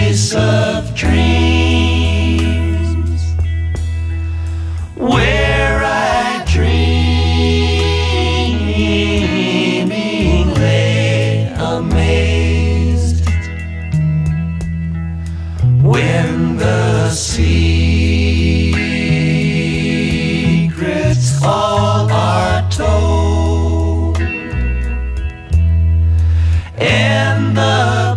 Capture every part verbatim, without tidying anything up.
place of dreams where I dreaming lay amazed when the secrets all are told and the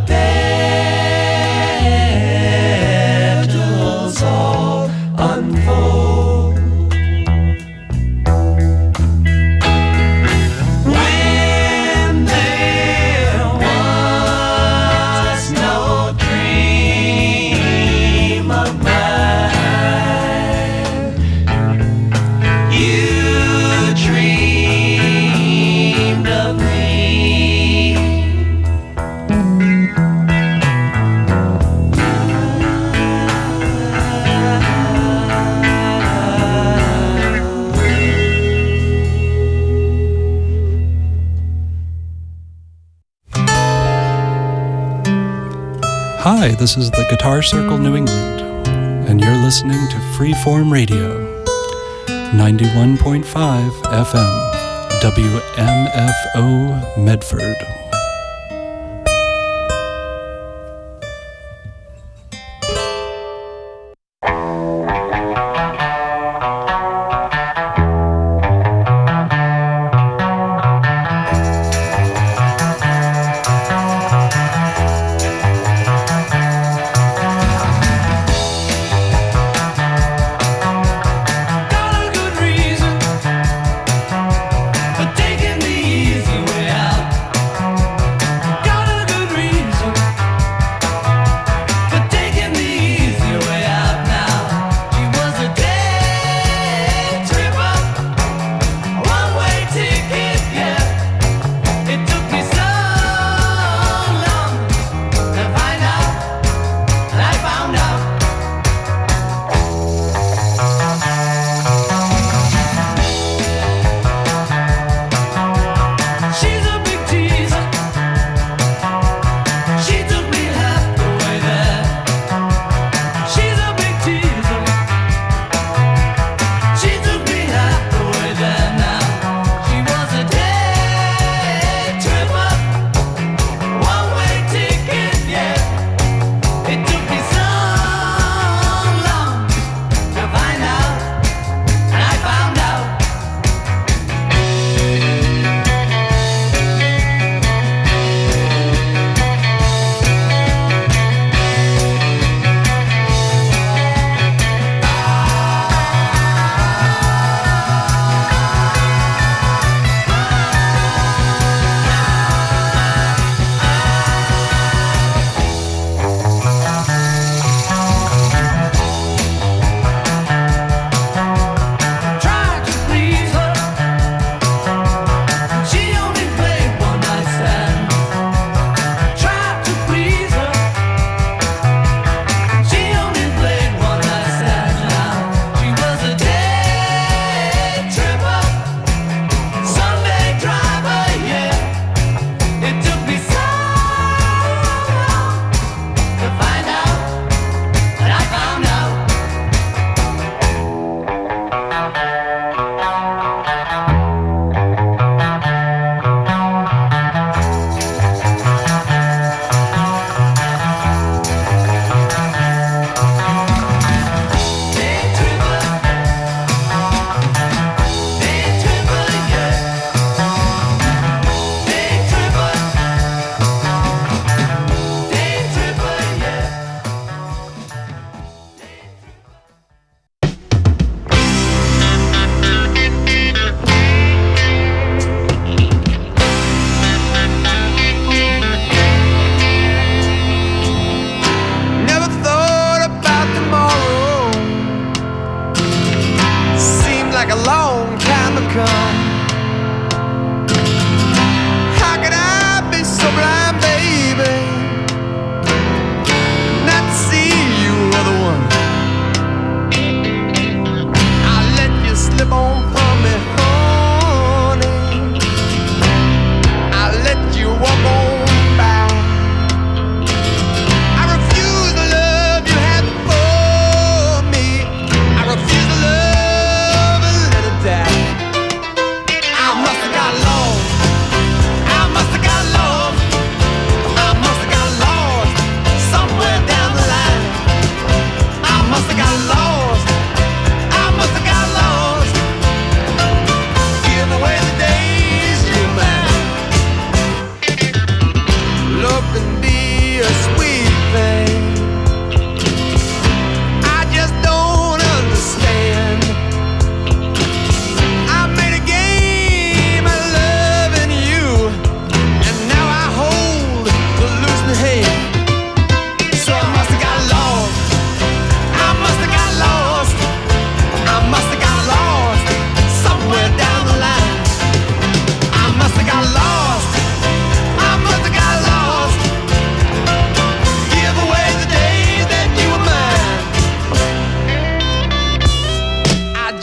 petals all unfold. When there was no dream of mine, you dreamed of me. Hi, this is the Guitar Circle New England, and you're listening to Freeform Radio, ninety-one point five F M, W M F O Medford. Got a good reason for taking the easy way out.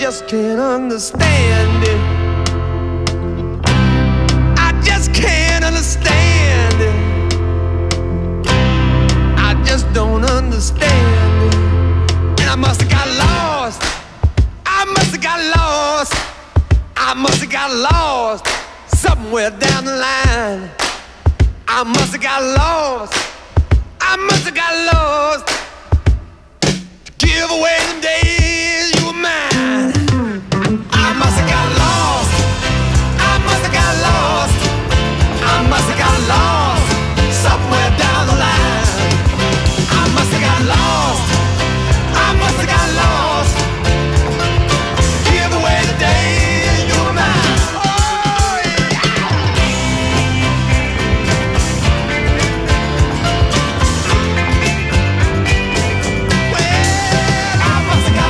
just can't understand it. I just can't understand it. I just don't understand it. And I must have got lost. I must have got lost. I must have got lost somewhere down the line. I must have got lost. I must have got lost to give away the days you were mine. I must have got lost. I must have got lost. I must have got lost somewhere down the line. I must have got lost. I must have got lost. Give away the days you were mine. Oh yeah. Well, I must have got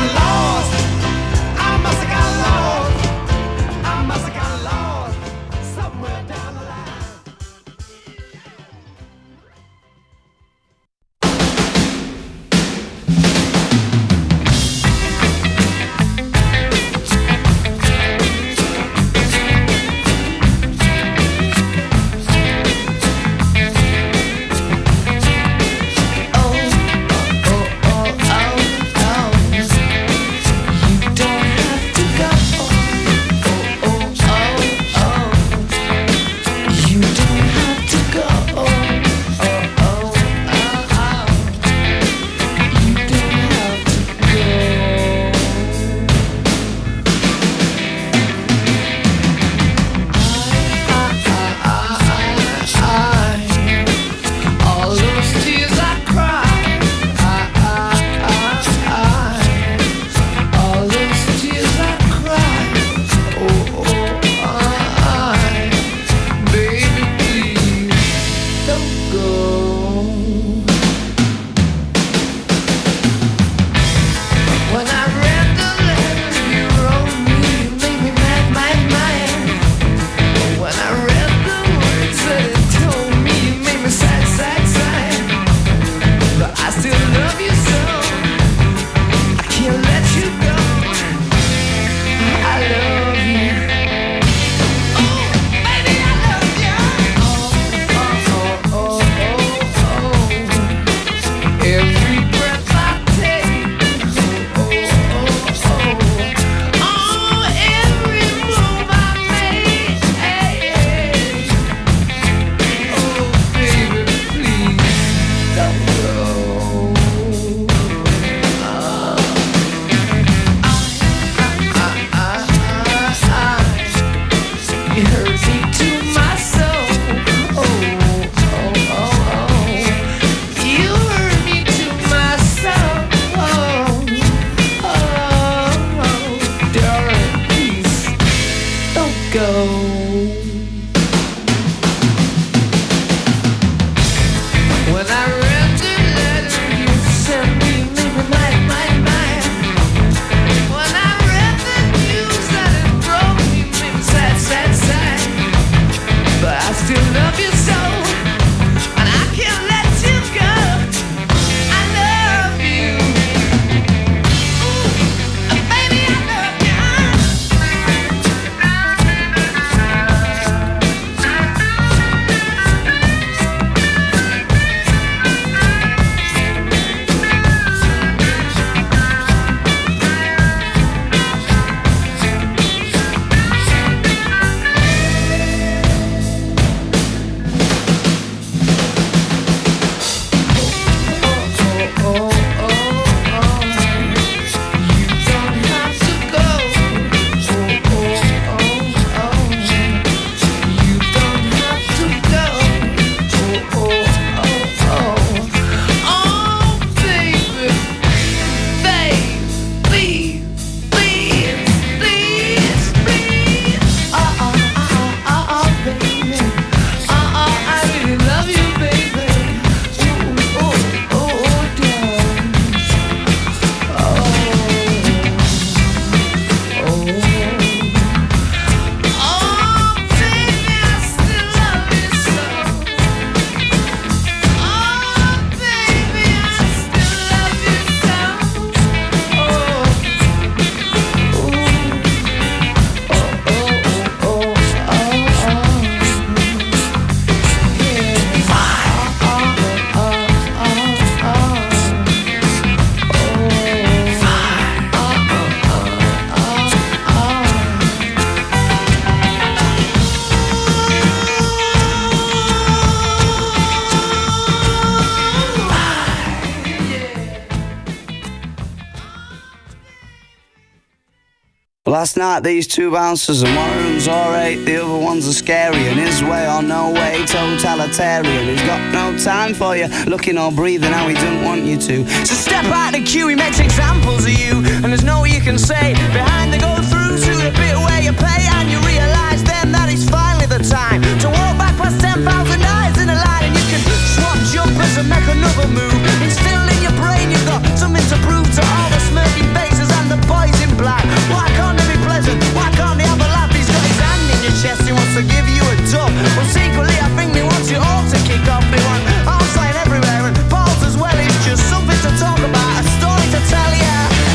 Last night these two bouncers, and one of them's alright, the other one's a scary, and his way or no way, totalitarian. He's got no time for you, looking or breathing how he doesn't want you to. So step out the queue, he makes examples of you, and there's no way you can say behind the go through to the bit where you pay, and you realise then that it's finally the time to walk back past ten thousand eyes in a line, and you can swap jumpers and make another move. Instill in your brain you've got something to prove to all the smirking faces and the boys in black. Why can't they be pleasant? Why can't they have a laugh? He's got his hand in your chest, he wants to give you a dub. Well, secretly I think he wants you all to kick off. They want arms flying everywhere, and balls as well. It's just something to talk about, a story to tell ya.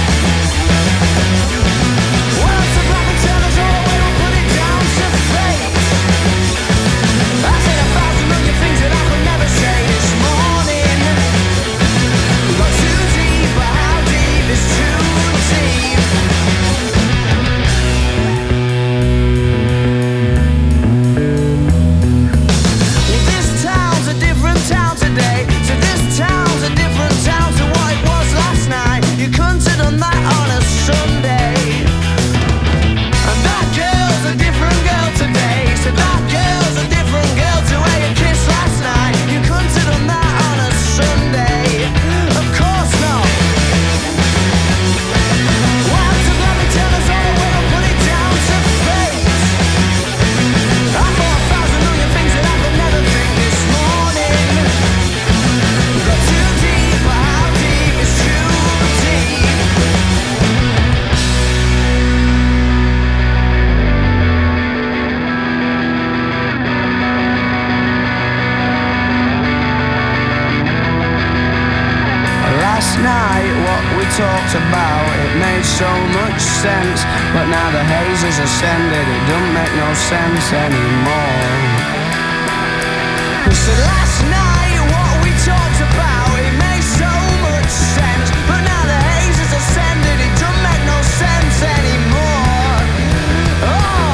Well, it's a black and tell us all, we don't put it down to fate. I said a thousand million things that I could never say this morning. Got too deep, but how deep is too deep? Well, this town's a different town today. So this town's a different town to what it was last night. You couldn't have done that on a Sunday. And that girl's a different girl today. So that girl's a different girl to where you kissed last night. You couldn't have done that on a Sunday. Of course not. Why to let me tell us all, we don't put it down to fate. I thought a thousand million things that I could never think this morning. Got too deep, but how deep is too deep? Last night what we talked about, it made so much sense, but now the haze has ascended, it don't make no sense anymore. So last night what we talked about, it made so much sense, but now the haze has ascended, it don't make no sense anymore. Oh.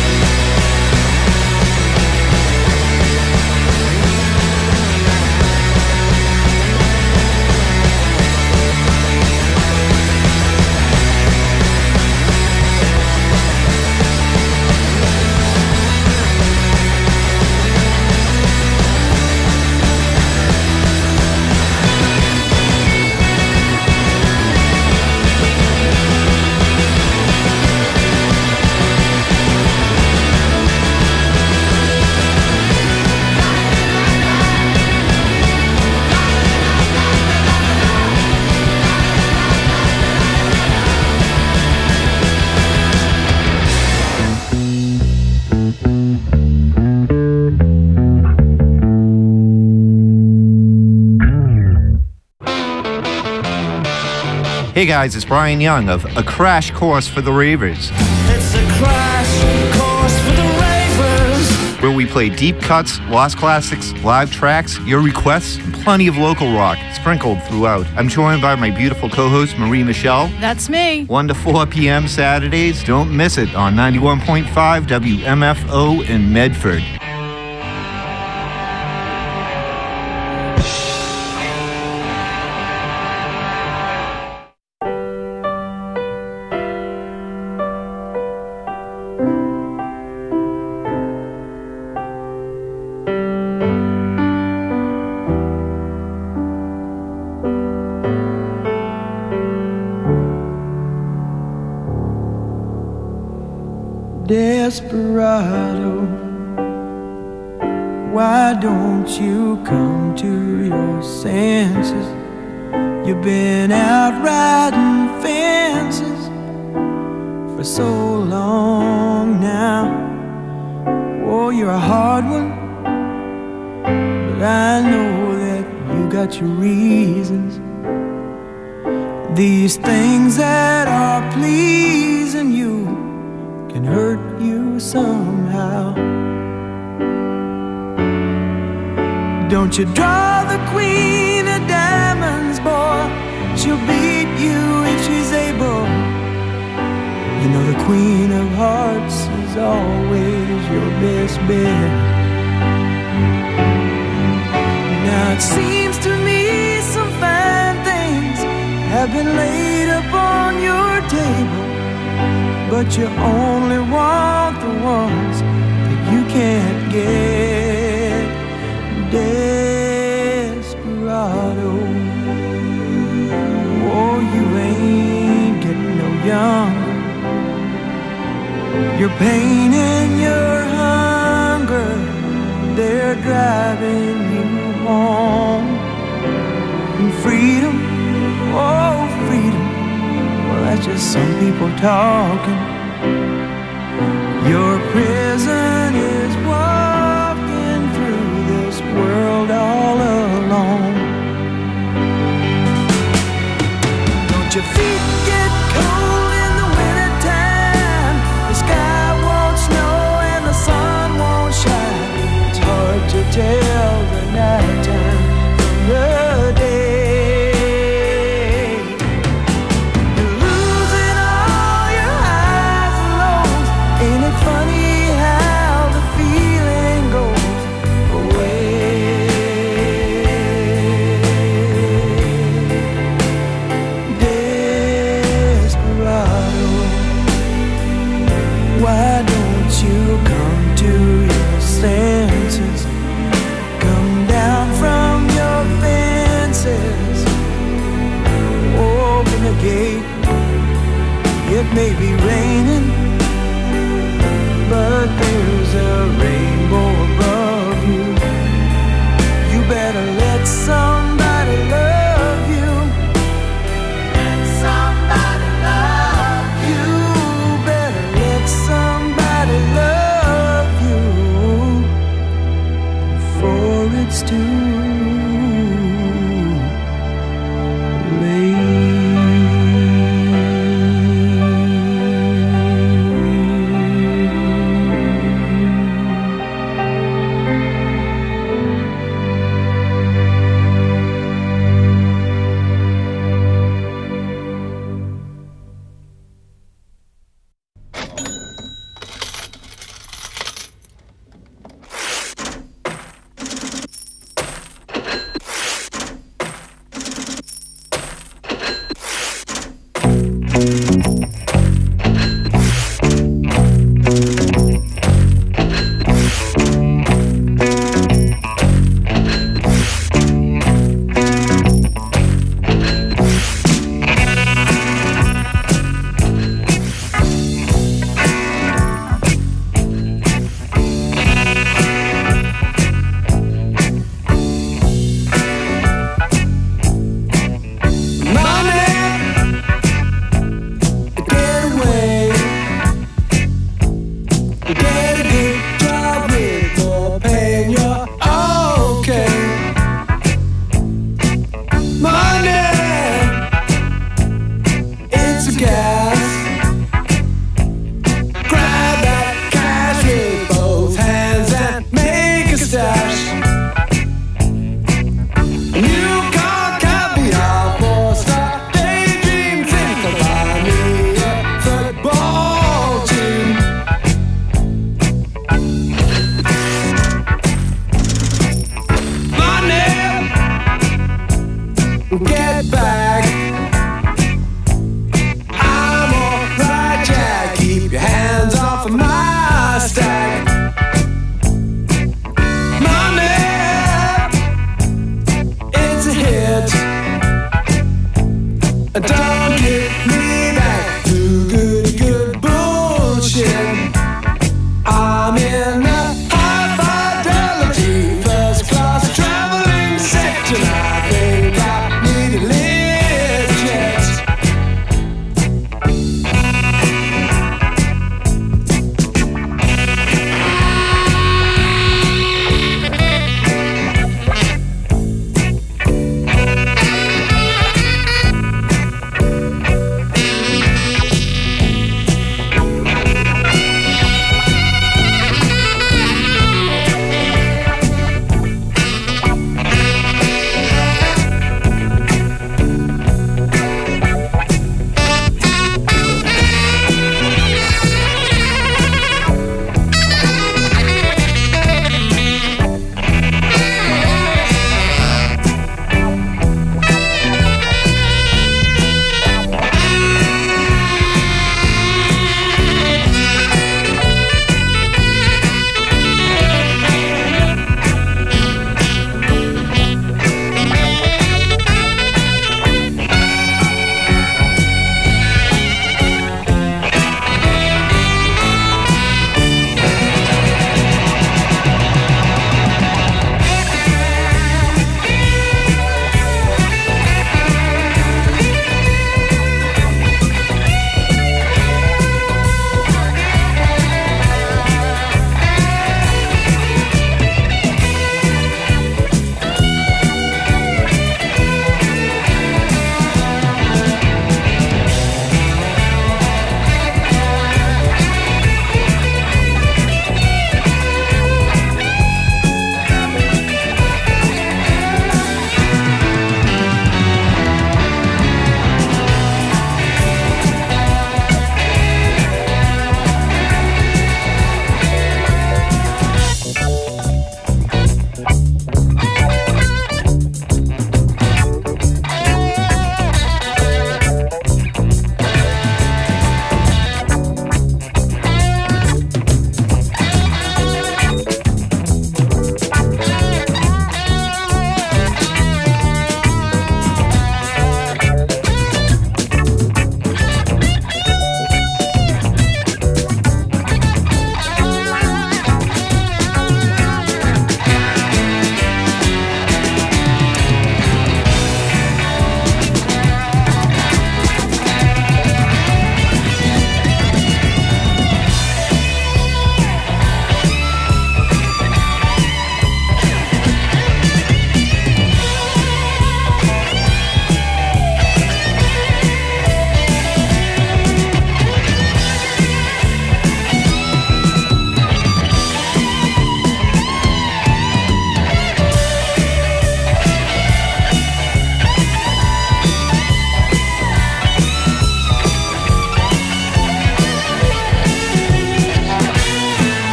Hey guys, it's Brian Young of A Crash Course for the Ravers. It's a crash course for the ravers. Where we play deep cuts, lost classics, live tracks, your requests, and plenty of local rock sprinkled throughout. I'm joined by my beautiful co-host, Marie Michelle. That's me. one to four p.m. Saturdays. Don't miss it on ninety-one point five W M F O in Medford. Desperado, why don't you come to your senses? You've been out riding fences for so long now. Oh, you're a hard one, but I know that you got your reasons. These things that are pleasing you can hurt you somehow. Don't you draw the queen of diamonds, boy. She'll beat you if she's able. You know the queen of hearts is always your best bet. Now it seems to me some fine things have been laid upon your table, but you only want the ones that you can't get. Desperado, oh, you ain't getting no younger. Your pain and your hunger, they're driving you home. And freedom, oh freedom, well that's just some people talking. Your prison is walking through this world all alone. Don't your feet get cold in the wintertime? The sky won't snow and the sun won't shine. It's hard to tell the nighttime from the day. You're losing all your highs and lows. Ain't it funny how the feeling goes away? Desperado, why don't you come to your senses? Come down from your fences. Open the gate. It may be raining, but there's a rainbow above you. You better let somebody love you. Let somebody love you. You better let somebody love you before it's too late.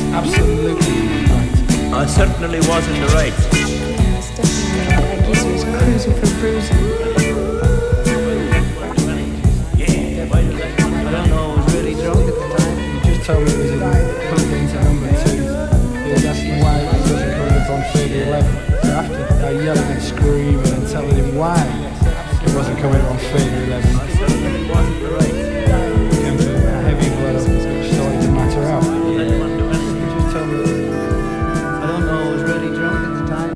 Absolutely right. I certainly was in the right. Yeah, it's definitely right. I guess he was cruising for bruising. Yeah, I don't know, I was really drunk at the time. He just told me it was in plugged into number two. He was asking why it wasn't coming up on figure eleven. So after I yelling and screaming and telling him why it wasn't coming up on figure eleven, I certainly wasn't the right. came to a heavy blow which started to matter out. He just told me I don't know, I was really drunk at the time.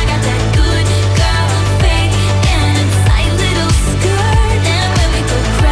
Good girl, fake, and a tight little skirt. And when we go crazy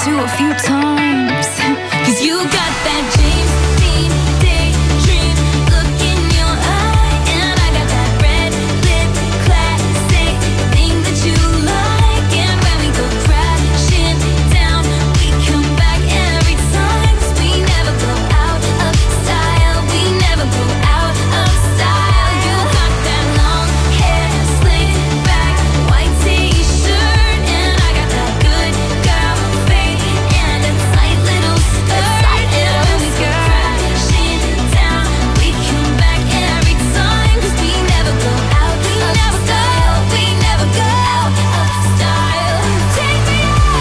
to a few times. Cause you got that James Dean daydream look in your eye, and I got that red lip classic thing that you like. And when we go crashing down, we come back every time. Cause we never go out of style, we never go out of style. You got that long hair slicked back, white t-shirt, and I got that good girl face and a tight little skirt. And when we go crashing down, we come back every time. Cause we never go out of style, we never go out of style. Take me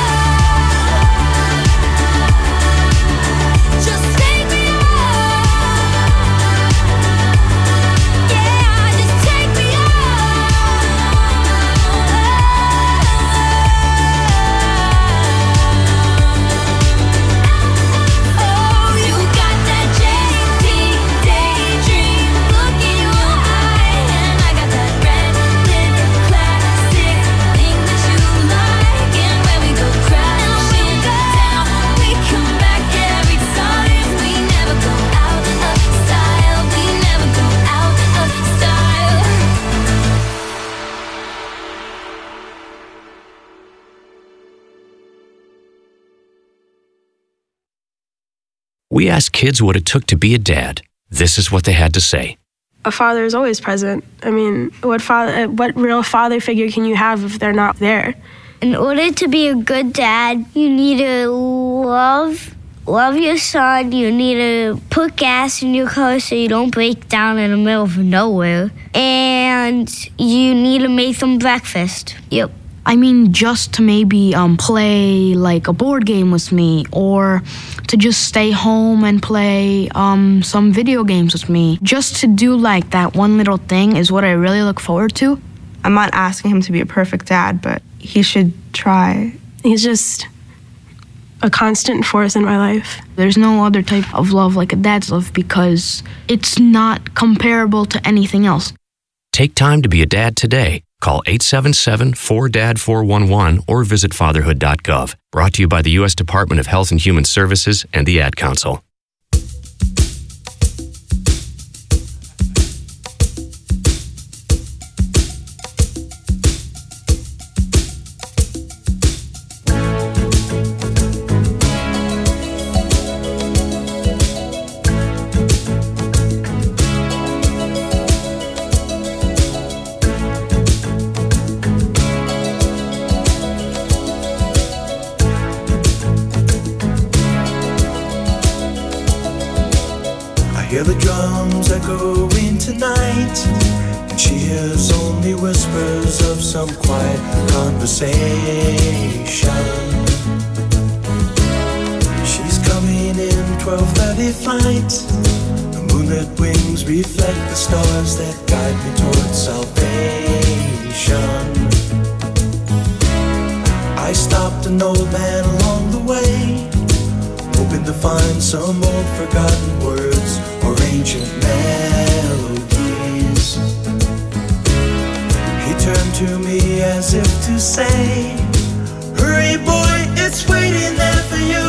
out, just take me out. Yeah, just take me out. Oh, you got that James Dean daydream look in your eye, and I got that red lip classic thing that you like. And when we go crashing down, we come back every time. We never go out of style, we never go out of style. We asked kids what it took to be a dad. This is what they had to say. A father is always present. I mean, what father, what real father figure can you have if they're not there? In order to be a good dad, you need to love love your son. You need to put gas in your car so you don't break down in the middle of nowhere. And you need to make them breakfast. Yep. I mean, just to maybe um, play like a board game with me, or to just stay home and play um, some video games with me. Just to do like that one little thing is what I really look forward to. I'm not asking him to be a perfect dad, but he should try. He's just a constant force in my life. There's no other type of love like a dad's love because it's not comparable to anything else. Take time to be a dad today. Call eight seven seven, four D A D, four one one or visit fatherhood dot gov. Brought to you by the U S Department of Health and Human Services and the Ad Council. Hear the drums echoing tonight, and she hears only whispers of some quiet conversation. She's coming in twelve thirty flight. The moonlit wings reflect the stars that guide me towards salvation. I stopped an old man along the way, hoping to find some old forgotten words or ancient melodies. He turned to me as if to say, hurry boy, it's waiting there for you.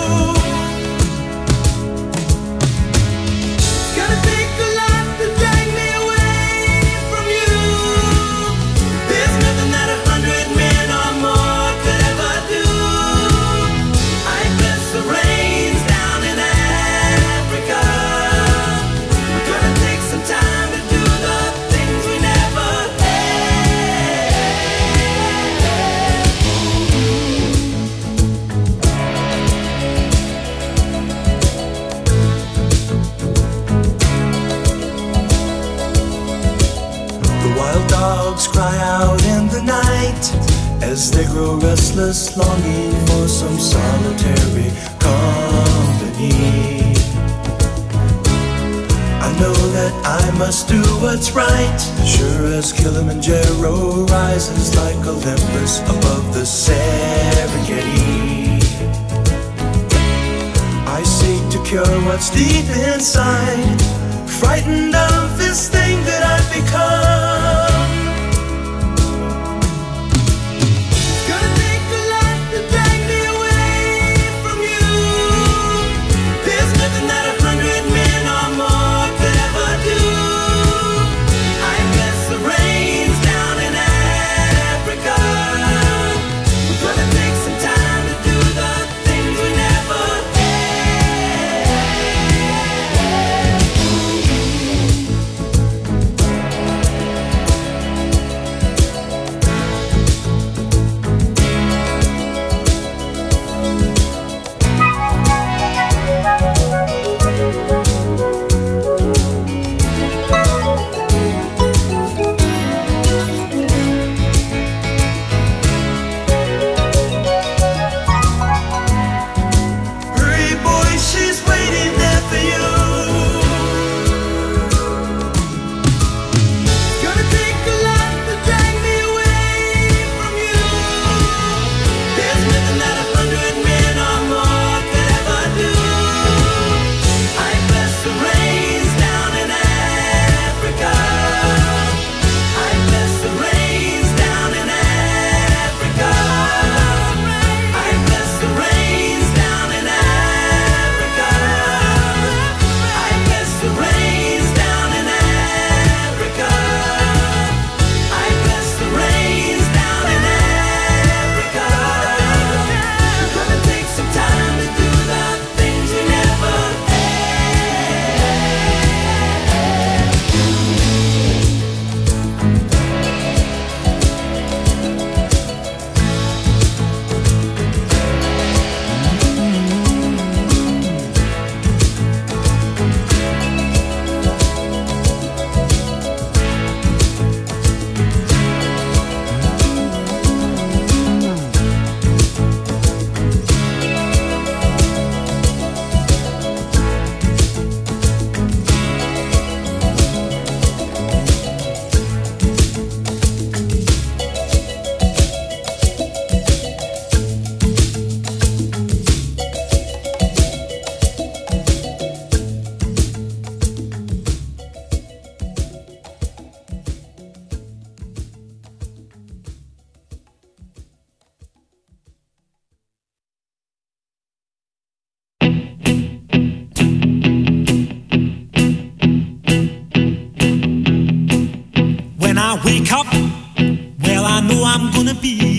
It's gonna take a lot to drag me away from you. There's nothing that a hundred men or more could ever do. I bless the rains down in Africa. We're gonna take some time to do the things we never The wild dogs cry out in the night as they grow restless, longing for some solitary company. I know that I must do what's right, sure as Kilimanjaro rises like Olympus above the Serengeti. I seek to cure what's deep inside, frightened of this thing that I've become. It's gonna take a lot to drag me away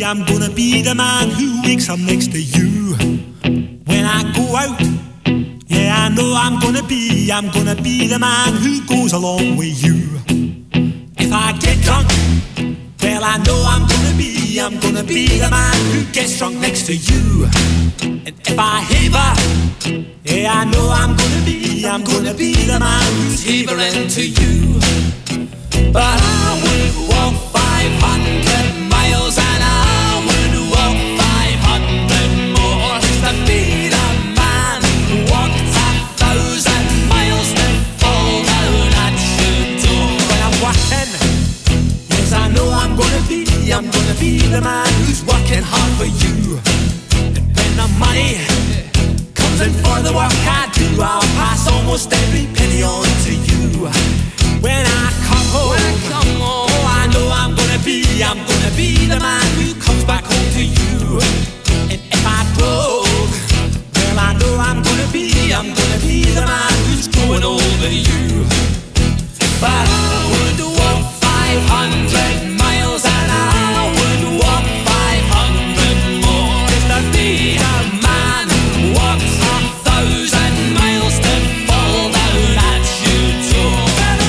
I'm gonna be the man who wakes up next to you when I go out. Yeah, I know I'm gonna be, I'm gonna be the man who goes along with you. If I get drunk, well, I know I'm gonna be, I'm gonna be the man who gets drunk next to you. And if I haver, yeah, I know I'm gonna be, I'm gonna be the man who's havering to you. But I would walk five hundred miles and I would walk five hundred more just to be the man who walked a thousand miles to fall down at your door. When I'm walking, yes, I know I'm gonna be, I'm gonna be the man who's working hard for you. And when the money comes in for the work I do, I'll pass almost every penny on to you. When I come home, when I come home, oh, I know I'm gonna be, I'm gonna be the man who comes back home to you. And if I broke, well, I know I'm gonna be, I'm gonna be the man who's growing over you. But I would walk five hundred miles and I would walk five hundred more just to be the man who walks a thousand miles to fall down at your door.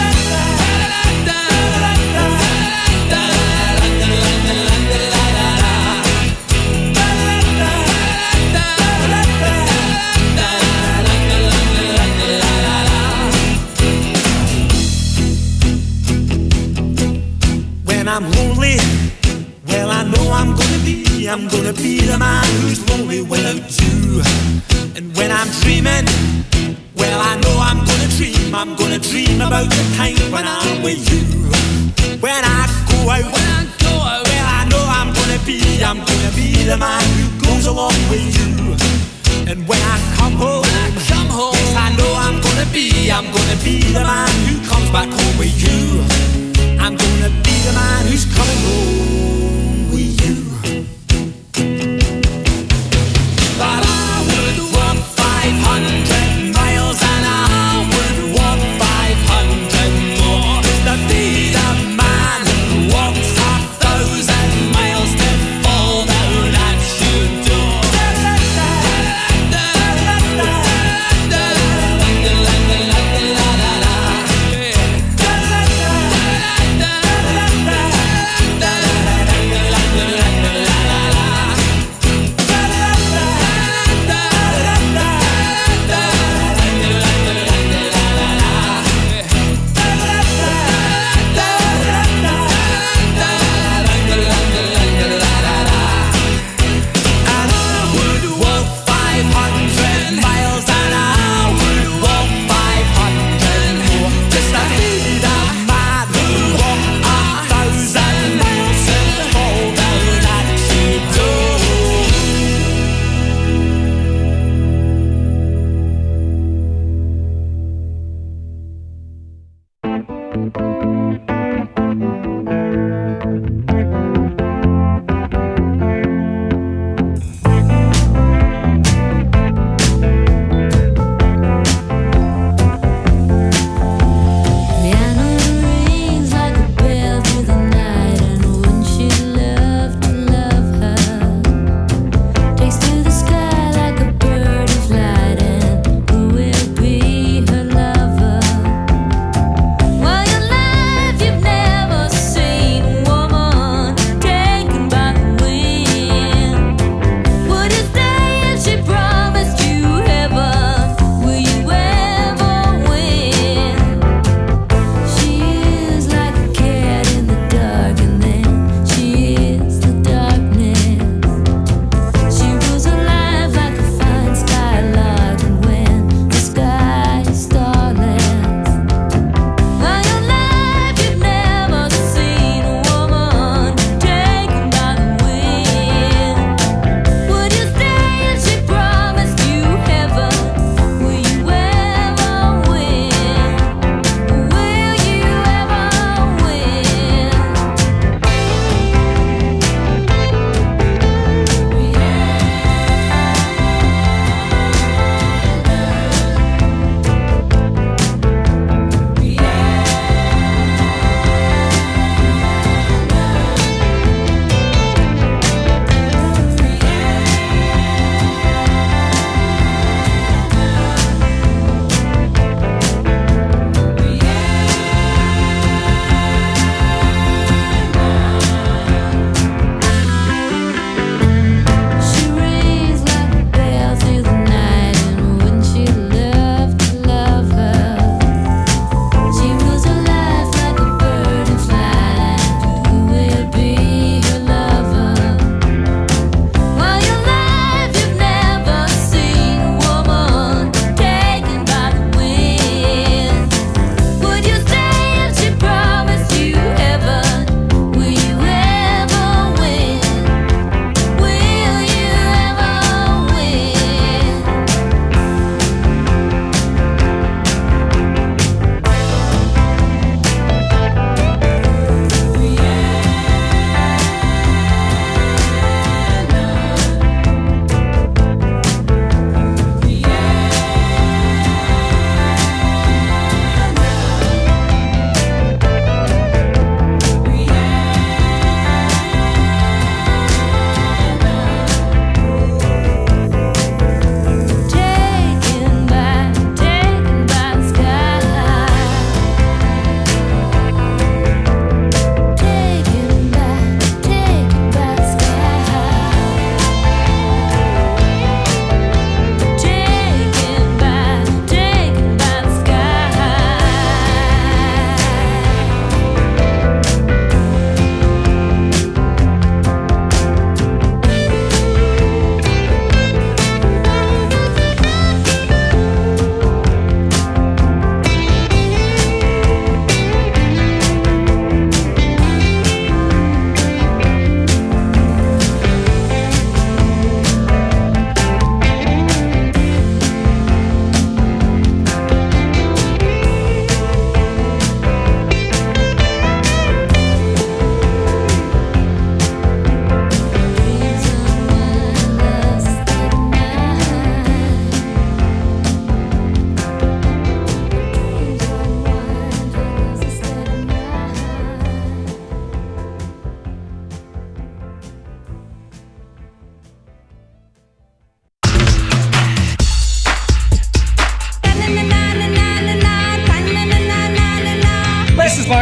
When I'm lonely, well, I know I'm gonna be, I'm gonna be the man who's lonely without you. And when I'm dreaming, well, I know I'm gonna dream, I'm gonna dream about the time when I'm with you. When I go out, when I go out, well, I know I'm gonna be, I'm gonna be the man who goes along with you. And when I come home, when I come home, yes, I know I'm gonna be, I'm gonna be the man who comes back home with you. I'm gonna be the man who's coming home with you. But I would walk five hundred miles and I would walk five hundred more just to be the man who walks a thousand miles to fall down at your door. While you're lying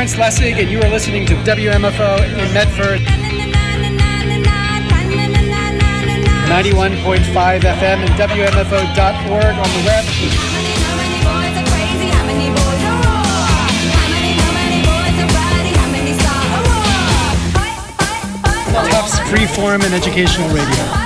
Lawrence Lessig, and you are listening to W M F O in Medford. ninety-one point five F M and W M F O dot org on the web. Tufts Freeform and Educational Radio.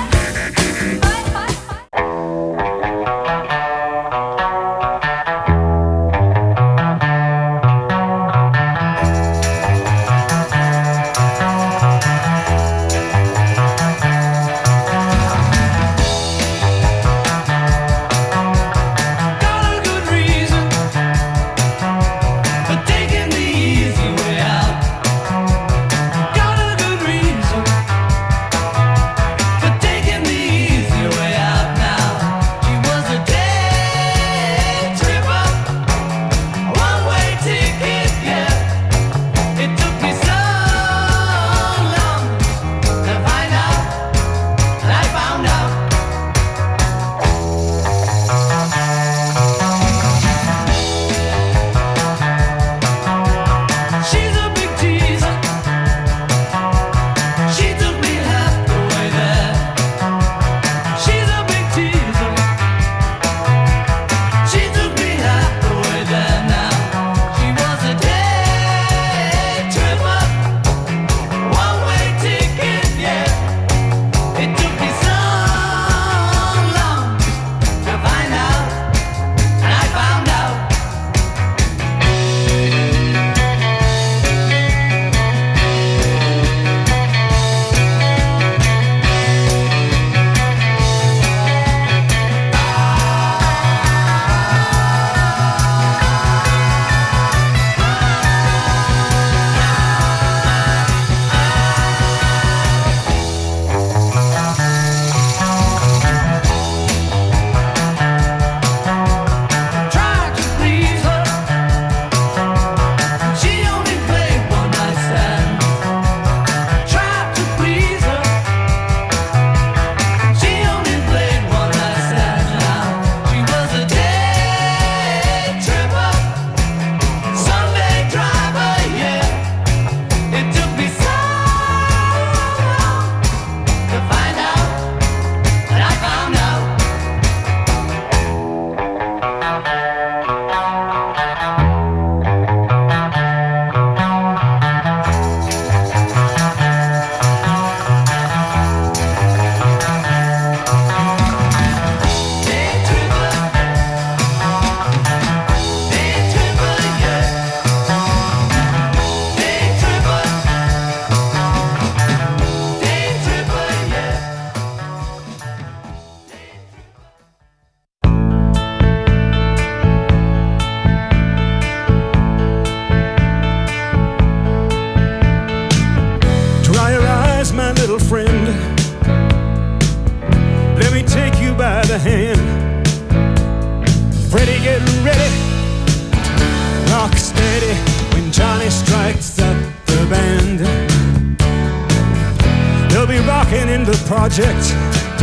Project,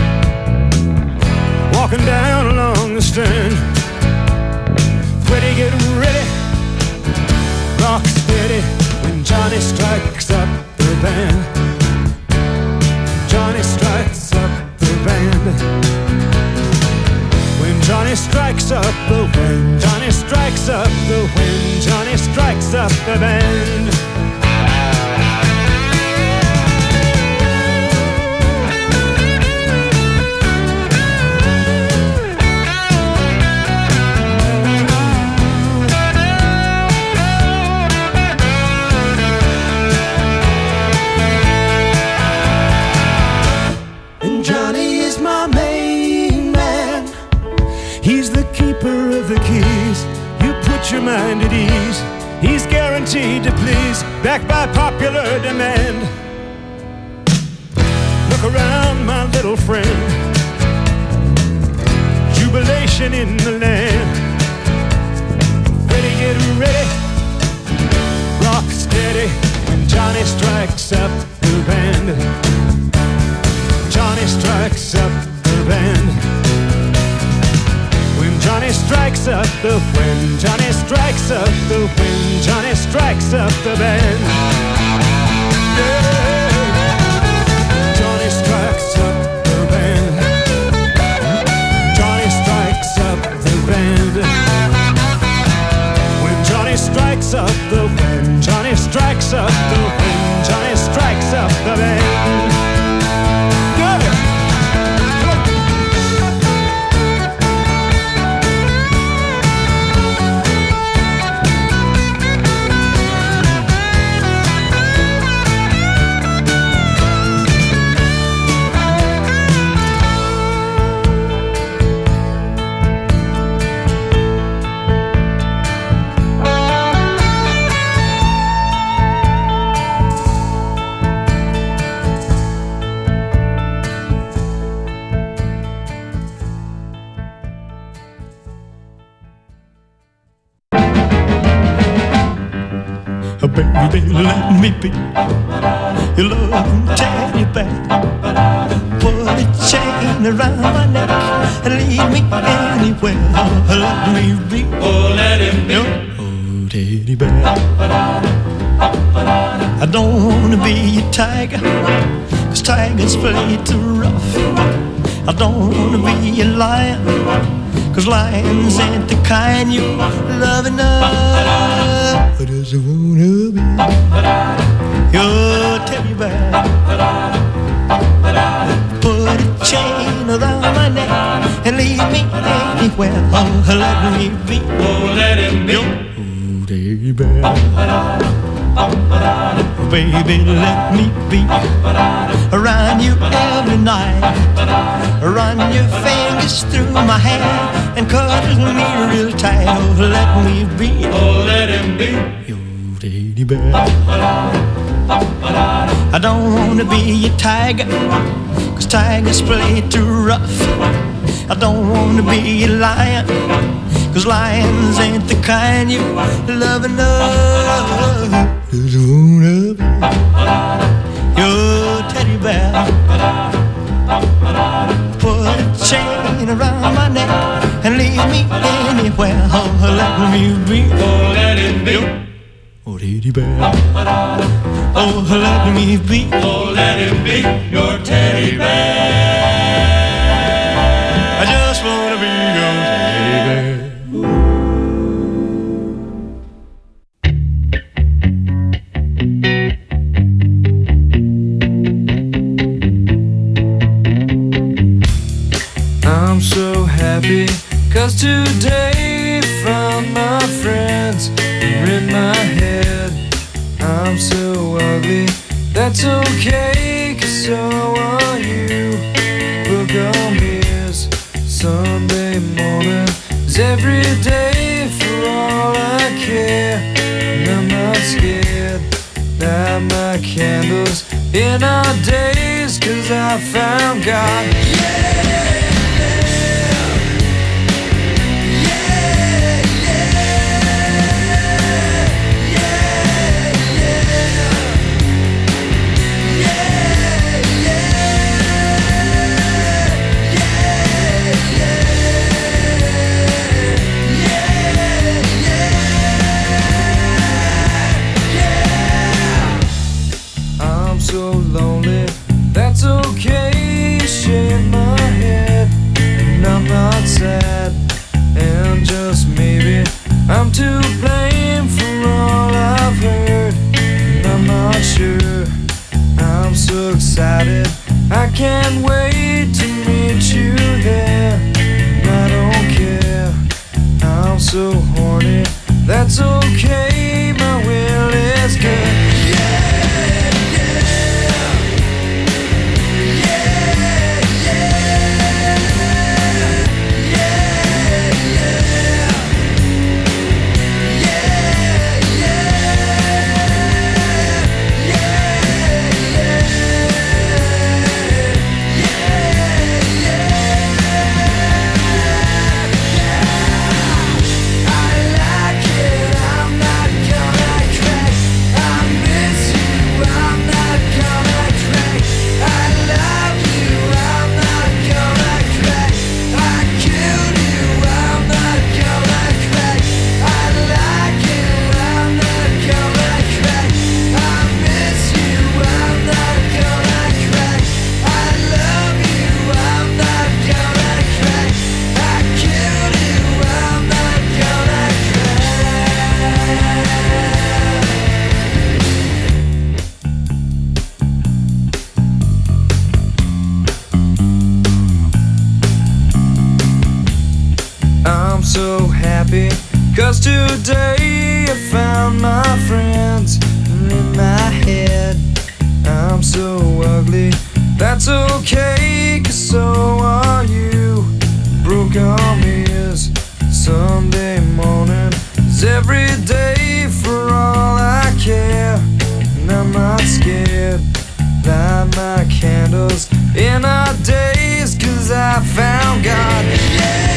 walking down along the strand. Ready, get ready, rock steady when Johnny strikes up the band. Johnny strikes up the band. When Johnny strikes up the wind, Johnny strikes up the wind, Johnny strikes up the band. Your mind at ease, he's guaranteed to please, backed by popular demand. Look around, my little friend, jubilation in the land. Ready, get ready, rock steady when Johnny strikes up the band. Johnny strikes up the band. When Johnny Johnny strikes up the wind, Johnny strikes up the wind, Johnny strikes up the band. Yeah. Johnny strikes up the band. Johnny strikes up the band. When Johnny strikes up the wind, Johnny strikes up the wind, Johnny strikes up the band. Baby, let me be your loving teddy bear. Put a chain around my neck and lead me anywhere. Let me be, oh, let him be your oh, teddy bear. I don't wanna be a tiger, 'cause tigers play too rough. I don't wanna be a lion, 'cause lions ain't the kind you love enough. I just wanna be your teddy bear. Put a chain around my neck and lead me anywhere. Oh, let me be, oh, let him be your oh, teddy bear. Oh, baby, let me be around you every night. Run your fingers through my hair and cuddle me real tight. Oh, let me be, oh, let him be your teddy bear. I don't wanna be a tiger, 'cause tigers play too rough. I don't wanna be a lion, 'cause lions ain't the kind you love enough. Just wanna be your teddy bear. Put a chain around my neck and lead me anywhere. Oh, let me be, oh, let him be your oh, teddy bear. Oh, let me be, oh, let him be your teddy bear. I just wanna be your teddy bear. I'm so happy, 'cause today found my friends are in my head. I'm so ugly, that's okay, 'cause so are you. Book on mirrors, Sunday morning is every day for all I care. And I'm not scared, light my candles in our days, 'cause I found God. So lonely, that's okay, shake my head, and I'm not sad, and just maybe I'm to blame for all I've heard, and I'm not sure, I'm so excited, I can't wait to meet you there, and I don't care, I'm so horny, that's okay, my will is good. Yeah. happy, 'cause today I found my friends. And in my head I'm so ugly. That's okay, 'cause so are you. Broke arm is Sunday morning is every day for all I care. And I'm not scared. Light my candles in our days, 'cause I found God. Yeah!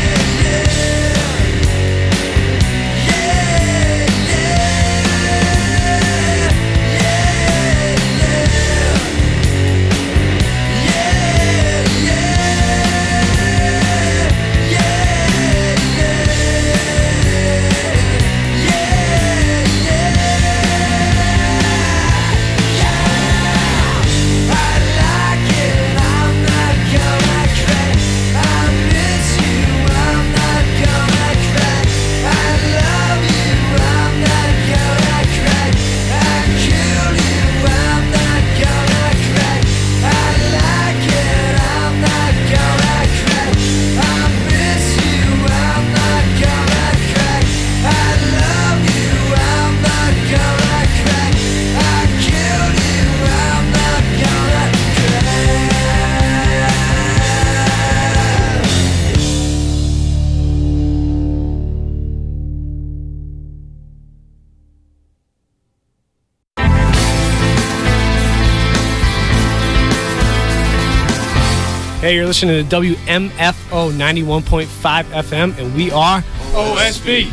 Hey, you're listening to W M F O ninety-one point five F M, and we are O S B.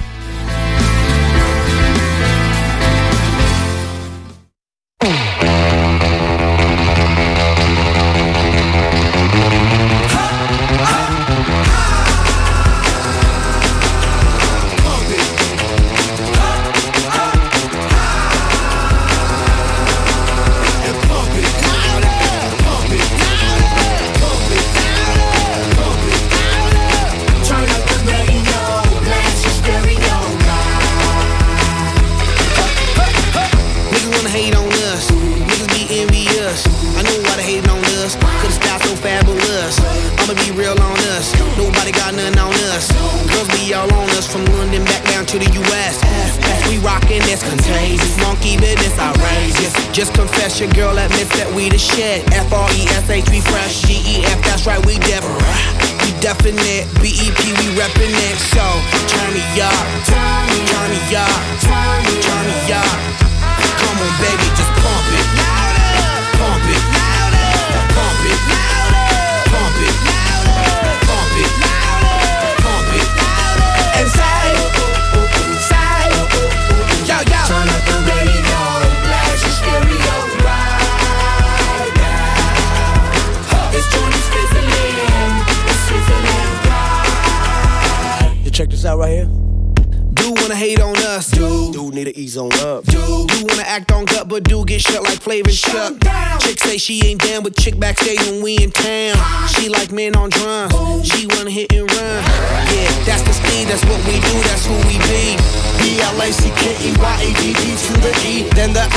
Just confess your girl admits that we the shit. F R E S H, we fresh. G E F, that's right, we def. We definite. B E P, we reppin' it. So, turn me up. Turn me up. Turn me up. Come on, baby, just pump it. Pump it. Pump it. Pump it. Pump it. Pump it. And say, say, yo, yo. Turn up the radio. Blast your stereo right now. This joint is fizzling. It's fizzling right. You check this out right here. Do wanna hate on us. Do. Do need to ease on up. Do. Do wanna act on gut, but do get shut like Flavor Chuck. Chick say she ain't down with chick backstage when we in town. She like men on drums. She wanna hit and run. Yeah, that's the speed, that's what we do, that's who we be. B L A C K E Y A D D to the E. Then the